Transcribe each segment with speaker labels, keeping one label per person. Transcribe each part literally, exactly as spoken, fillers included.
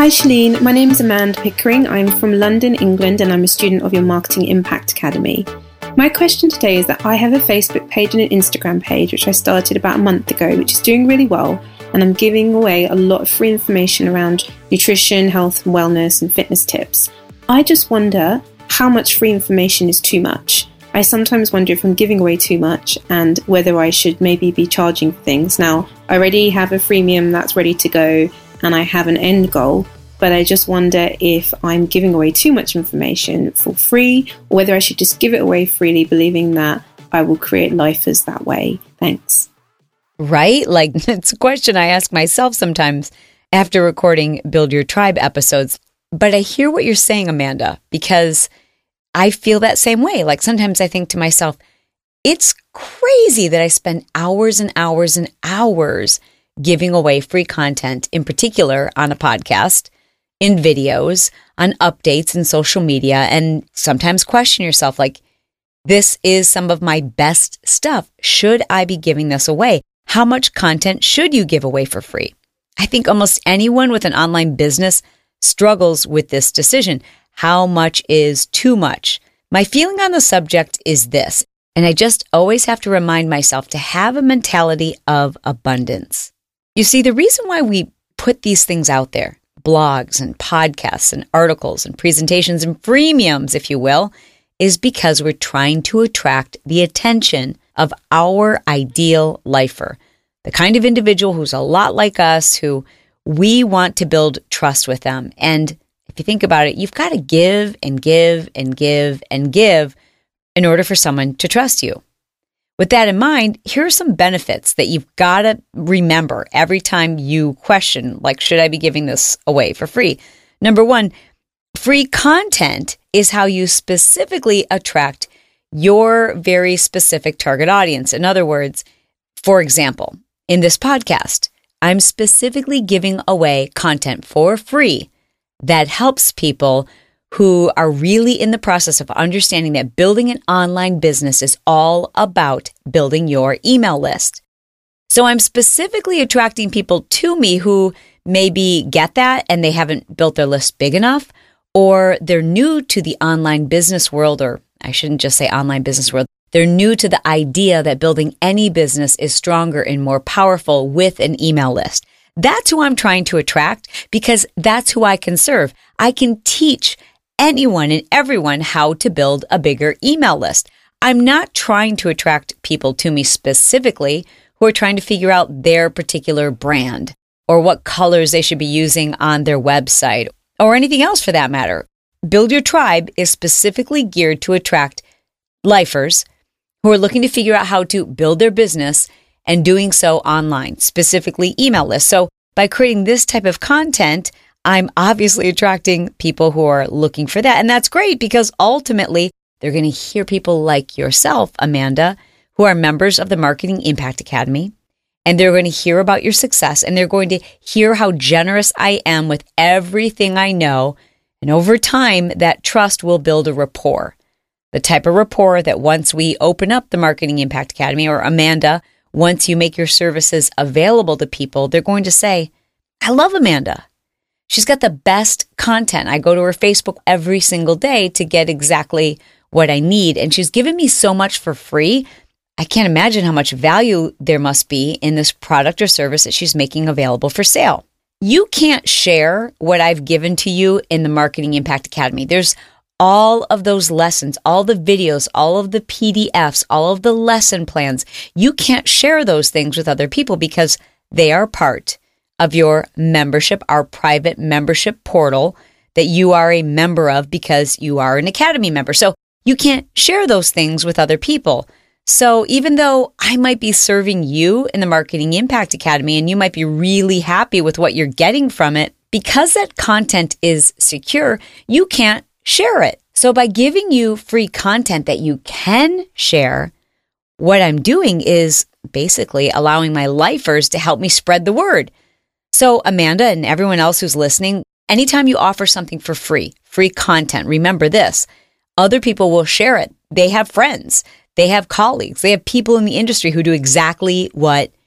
Speaker 1: Shalene, my name is Amanda Pickering. I'm from London, England, and I'm a student of your Marketing Impact Academy. My question today is that I have a Facebook page and an Instagram page, which I started about a month ago, which is doing really well, and I'm giving away a lot of free information around nutrition, health and wellness and fitness tips. I just wonder how much free information is too much. I sometimes wonder if I'm giving away too much and whether I should maybe be charging for things. Now, I already have a freemium that's ready to go and I have an end goal, but I just wonder if I'm giving away too much information for free or whether I should just give it away freely, believing that I will create lifers that way. Thanks.
Speaker 2: Right? Like, it's a question I ask myself sometimes after recording Build Your Tribe episodes. But I hear what you're saying, Amanda, because I feel that same way. Like sometimes I think to myself, it's crazy that I spend hours and hours and hours giving away free content, in particular on a podcast, in videos, on updates in social media, and sometimes question yourself like, this is some of my best stuff. Should I be giving this away? How much content should you give away for free? I think almost anyone with an online business struggles with this decision. How much is too much? My feeling on the subject is this, and I just always have to remind myself to have a mentality of abundance. You see, the reason why we put these things out there, blogs and podcasts and articles and presentations and freemiums, if you will, is because we're trying to attract the attention of our ideal lifer, the kind of individual who's a lot like us, who we want to build trust with them. And if you think about it, you've got to give and give and give and give in order for someone to trust you. With that in mind, here are some benefits that you've got to remember every time you question, like, should I be giving this away for free? Number one, free content is how you specifically attract your very specific target audience. In other words, for example, in this podcast, I'm specifically giving away content for free that helps people who are really in the process of understanding that building an online business is all about building your email list. So I'm specifically attracting people to me who maybe get that and they haven't built their list big enough, or they're new to the online business world, or I shouldn't just say online business world. They're new to the idea that building any business is stronger and more powerful with an email list. That's who I'm trying to attract because that's who I can serve. I can teach anyone and everyone how to build a bigger email list. I'm not trying to attract people to me specifically who are trying to figure out their particular brand or what colors they should be using on their website or anything else for that matter. Build Your Tribe is specifically geared to attract lifers who are looking to figure out how to build their business and doing so online, specifically email lists. So by creating this type of content, I'm obviously attracting people who are looking for that. And that's great because ultimately they're going to hear people like yourself, Amanda, who are members of the Marketing Impact Academy. And they're going to hear about your success and they're going to hear how generous I am with everything I know. And over time, that trust will build a rapport. The type of rapport that once we open up the Marketing Impact Academy, or Amanda, once you make your services available to people, they're going to say, I love Amanda. She's got the best content. I go to her Facebook every single day to get exactly what I need. And she's given me so much for free. I can't imagine how much value there must be in this product or service that she's making available for sale. You can't share what I've given to you in the Marketing Impact Academy. There's all of those lessons, all the videos, all of the P D Fs, all of the lesson plans. You can't share those things with other people because they are part of your membership, our private membership portal that you are a member of because you are an Academy member. So you can't share those things with other people. So even though I might be serving you in the Marketing Impact Academy and you might be really happy with what you're getting from it, because that content is secure, you can't share it. So by giving you free content that you can share, what I'm doing is basically allowing my lifers to help me spread the word. So Amanda and everyone else who's listening, anytime you offer something for free, free content, remember this, other people will share it. They have friends, they have colleagues, they have people in the industry who do exactly what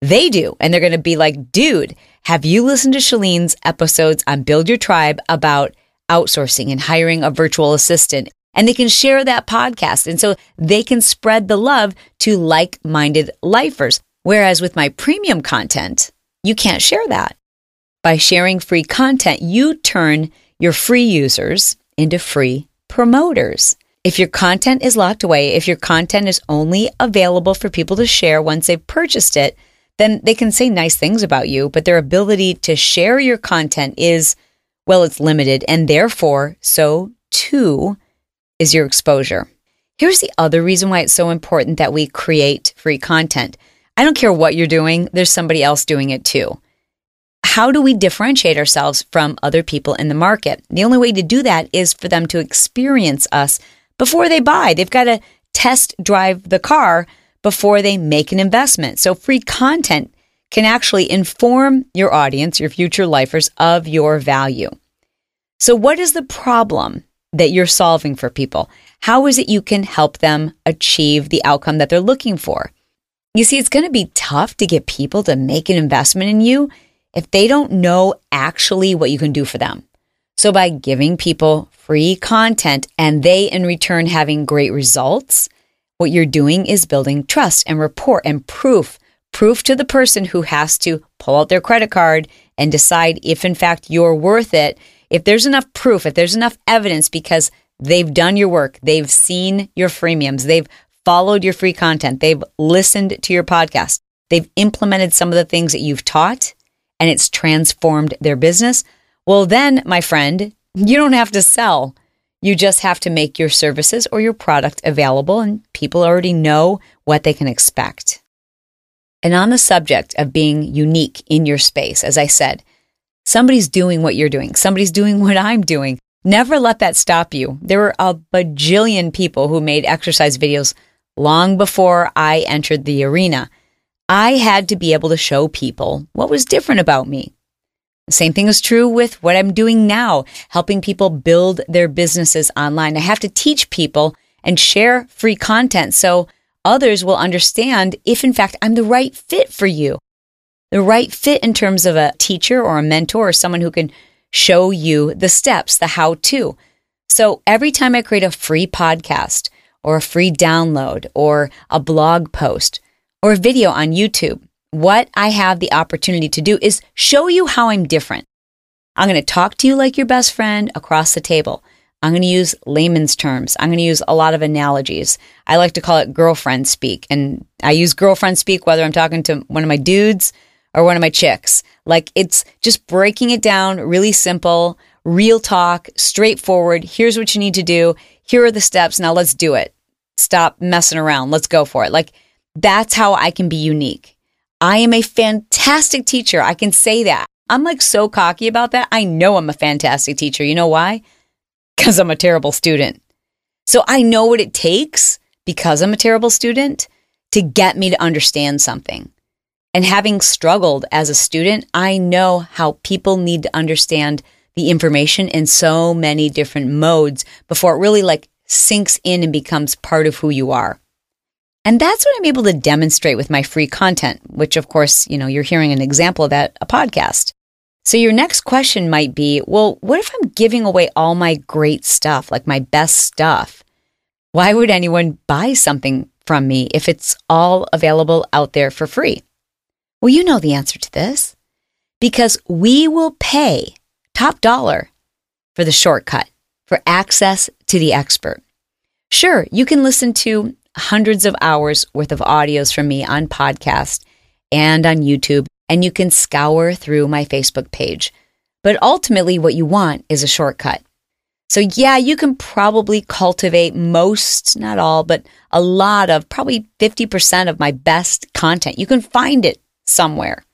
Speaker 2: They do. And they're going to be like, dude, have you listened to Shalene's episodes on Build Your Tribe about outsourcing and hiring a virtual assistant? And they can share that podcast. And so they can spread the love to like-minded lifers. Whereas with my premium content, you can't share that. By sharing free content, you turn your free users into free promoters. If your content is locked away, if your content is only available for people to share once they've purchased it, then they can say nice things about you, but their ability to share your content is, well, it's limited, and therefore, so too is your exposure. Here's the other reason why it's so important that we create free content. I don't care what you're doing, there's somebody else doing it too. How do we differentiate ourselves from other people in the market? The only way to do that is for them to experience us before they buy. They've got to test drive the car before they make an investment. So free content can actually inform your audience, your future lifers, of your value. So what is the problem that you're solving for people? How is it you can help them achieve the outcome that they're looking for? You see, it's going to be tough to get people to make an investment in you if they don't know actually what you can do for them. So by giving people free content and they in return having great results, what you're doing is building trust and rapport and proof, proof to the person who has to pull out their credit card and decide if in fact you're worth it. If there's enough proof, if there's enough evidence because they've done your work, they've seen your freemiums, they've followed your free content, they've listened to your podcast, they've implemented some of the things that you've taught, and it's transformed their business, well then, my friend, you don't have to sell. You just have to make your services or your product available, and people already know what they can expect. And on the subject of being unique in your space, as I said, somebody's doing what you're doing. Somebody's doing what I'm doing. Never let that stop you. There were a bajillion people who made exercise videos long before I entered the arena. I had to be able to show people what was different about me. The same thing is true with what I'm doing now, helping people build their businesses online. I have to teach people and share free content so others will understand if, in fact, I'm the right fit for you. The right fit in terms of a teacher or a mentor or someone who can show you the steps, the how-to. So every time I create a free podcast or a free download or a blog post or a video on YouTube, what I have the opportunity to do is show you how I'm different. I'm going to talk to you like your best friend across the table. I'm going to use layman's terms. I'm going to use a lot of analogies. I like to call it girlfriend speak. And I use girlfriend speak whether I'm talking to one of my dudes or one of my chicks. Like, it's just breaking it down really simple, real talk, straightforward. Here's what you need to do. Here are the steps. Now let's do it. Stop messing around. Let's go for it. Like, that's how I can be unique. I am a fantastic teacher. I can say that. I'm like so cocky about that. I know I'm a fantastic teacher. You know why? Because I'm a terrible student. So I know what it takes, because I'm a terrible student, to get me to understand something. And having struggled as a student, I know how people need to understand the information in so many different modes before it really like sinks in and becomes part of who you are. And that's what I'm able to demonstrate with my free content, which of course, you know, you're hearing an example of that, a podcast. So your next question might be, well, what if I'm giving away all my great stuff, like my best stuff? Why would anyone buy something from me if it's all available out there for free? Well, you know the answer to this. Because we will pay top dollar for the shortcut, for access to the expert. Sure, you can listen to hundreds of hours worth of audios from me on podcast and on YouTube, and you can scour through my Facebook page. But ultimately, what you want is a shortcut. So yeah, you can probably cultivate most, not all, but a lot of, probably fifty percent of my best content. You can find it somewhere.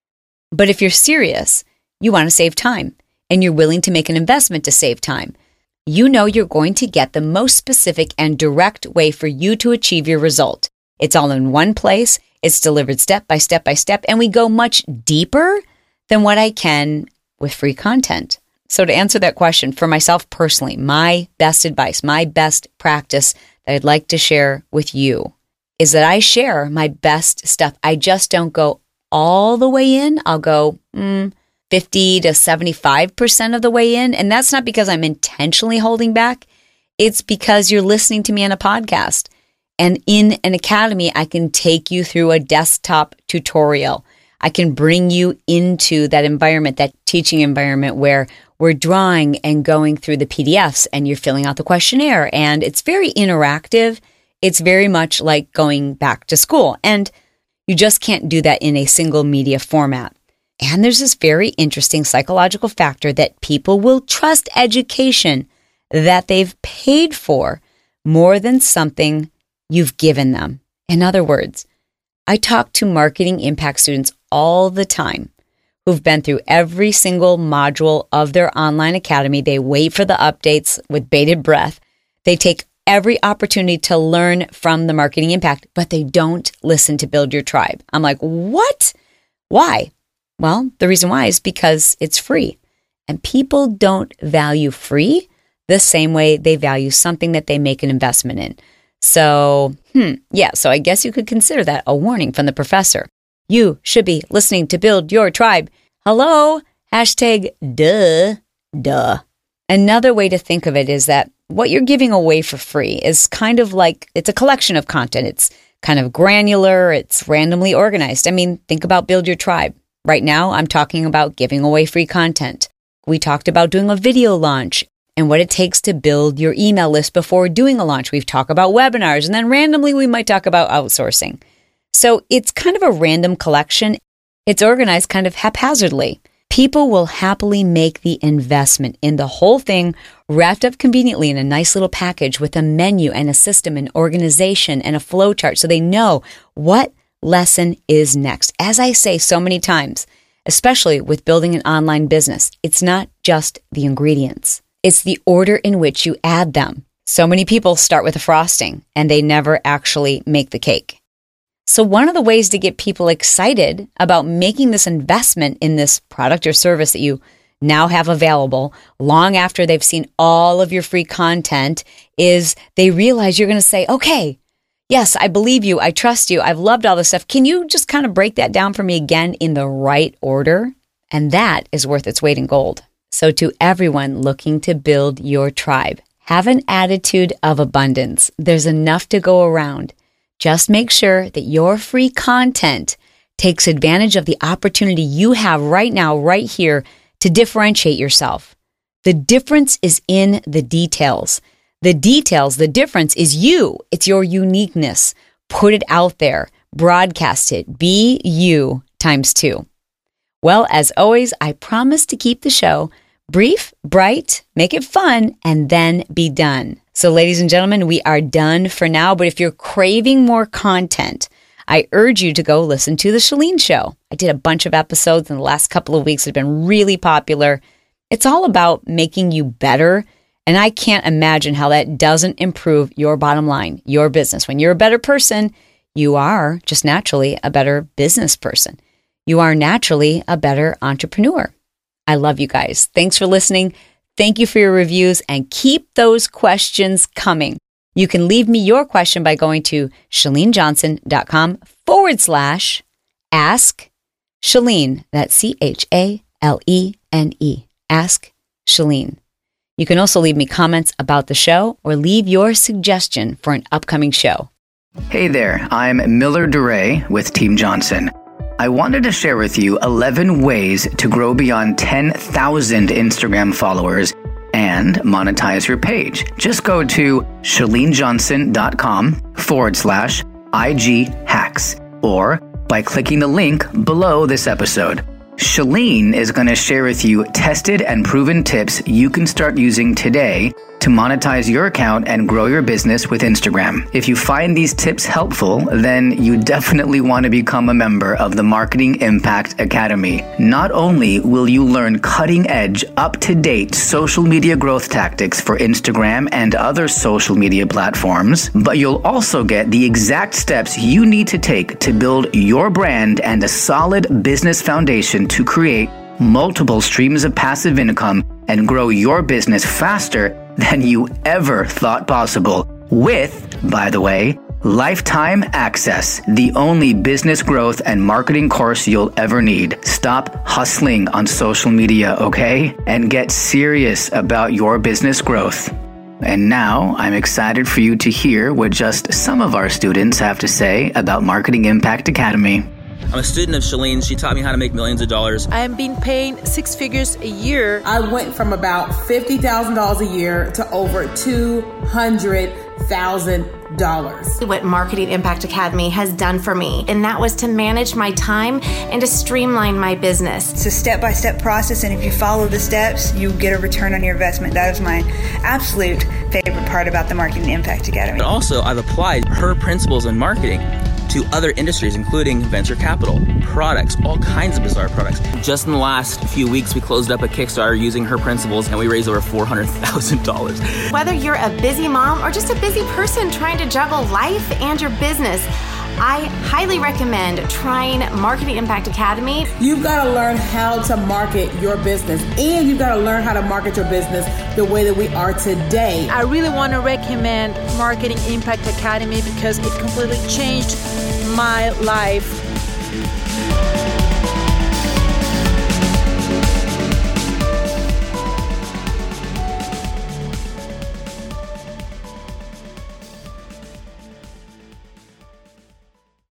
Speaker 2: But if you're serious, you want to save time, and you're willing to make an investment to save time, you know you're going to get the most specific and direct way for you to achieve your result. It's all in one place. It's delivered step by step by step, and we go much deeper than what I can with free content. So to answer that question, for myself personally, my best advice, my best practice that I'd like to share with you is that I share my best stuff. I just don't go all the way in. I'll go mm, fifty to seventy-five percent of the way in. And that's not because I'm intentionally holding back. It's because you're listening to me on a podcast. And in an academy, I can take you through a desktop tutorial. I can bring you into that environment, that teaching environment where we're drawing and going through the P D Fs and you're filling out the questionnaire. And it's very interactive. It's very much like going back to school. And you just can't do that in a single media format. And there's this very interesting psychological factor that people will trust education that they've paid for more than something you've given them. In other words, I talk to marketing impact students all the time who've been through every single module of their online academy. They wait for the updates with bated breath. They take every opportunity to learn from the marketing impact, but they don't listen to Build Your Tribe. I'm like, what? Why? Well, the reason why is because it's free. And people don't value free the same way they value something that they make an investment in. So, hmm, yeah, so I guess you could consider that a warning from the professor. You should be listening to Build Your Tribe. Hello? Hashtag duh, duh. Another way to think of it is that what you're giving away for free is kind of like, it's a collection of content. It's kind of granular. It's randomly organized. I mean, think about Build Your Tribe. Right now, I'm talking about giving away free content. We talked about doing a video launch and what it takes to build your email list before doing a launch. We've talked about webinars, and then randomly we might talk about outsourcing. So it's kind of a random collection. It's organized kind of haphazardly. People will happily make the investment in the whole thing, wrapped up conveniently in a nice little package with a menu and a system and organization and a flow chart so they know what lesson is next. As I say so many times, especially with building an online business, it's not just the ingredients. It's the order in which you add them. So many people start with the frosting and they never actually make the cake. So one of the ways to get people excited about making this investment in this product or service that you now have available long after they've seen all of your free content is they realize you're going to say, okay, yes, I believe you. I trust you. I've loved all this stuff. Can you just kind of break that down for me again in the right order? And that is worth its weight in gold. So to everyone looking to build your tribe, have an attitude of abundance. There's enough to go around. Just make sure that your free content takes advantage of the opportunity you have right now, right here, to differentiate yourself. The difference is in the details. The details, the difference is you. It's your uniqueness. Put it out there. Broadcast it. Be you times two. Well, as always, I promise to keep the show brief, bright, make it fun, and then be done. So ladies and gentlemen, we are done for now. But if you're craving more content, I urge you to go listen to The Chalene Show. I did a bunch of episodes in the last couple of weeks. It's been really popular. It's all about making you better. And I can't imagine how that doesn't improve your bottom line, your business. When you're a better person, you are just naturally a better business person. You are naturally a better entrepreneur. I love you guys. Thanks for listening. Thank you for your reviews and keep those questions coming. You can leave me your question by going to chalenejohnson.com forward slash ask Chalene. That's C H A L E N E. Ask Chalene. You can also leave me comments about the show or leave your suggestion for an upcoming show.
Speaker 3: Hey there, I'm Miller DeRay with Team Johnson. I wanted to share with you eleven ways to grow beyond ten thousand Instagram followers and monetize your page. Just go to chalenejohnson.com forward slash IG hacks or by clicking the link below this episode. Chalene is going to share with you tested and proven tips you can start using today to monetize your account and grow your business with Instagram. If you find these tips helpful, then you definitely want to become a member of the Marketing Impact Academy. Not only will you learn cutting-edge, up-to-date social media growth tactics for Instagram and other social media platforms, but you'll also get the exact steps you need to take to build your brand and a solid business foundation to create multiple streams of passive income and grow your business faster than you ever thought possible with, by the way, Lifetime Access, the only business growth and marketing course you'll ever need. Stop hustling on social media, okay? And get serious about your business growth. And now I'm excited for you to hear what just some of our students have to say about Marketing Impact Academy.
Speaker 4: I'm a student of Chalene. She taught me how to make millions of dollars.
Speaker 5: I am being paid six figures a year.
Speaker 6: I went from about fifty thousand dollars a year to over two hundred thousand dollars.
Speaker 7: What Marketing Impact Academy has done for me, and that was to manage my time and to streamline my business.
Speaker 8: It's a step-by-step process, and if you follow the steps, you get a return on your investment. That is my absolute favorite part about the Marketing Impact Academy.
Speaker 4: But also, I've applied her principles in marketing to other industries, including venture capital, products, all kinds of bizarre products. Just in the last few weeks, we closed up a Kickstarter using her principles, and we raised over four hundred thousand dollars.
Speaker 7: Whether you're a busy mom or just a busy person trying to juggle life and your business, I highly recommend trying Marketing Impact Academy.
Speaker 6: You've got to learn how to market your business, and you've got to learn how to market your business the way that we are today.
Speaker 5: I really want to recommend Marketing Impact Academy because it completely changed my life.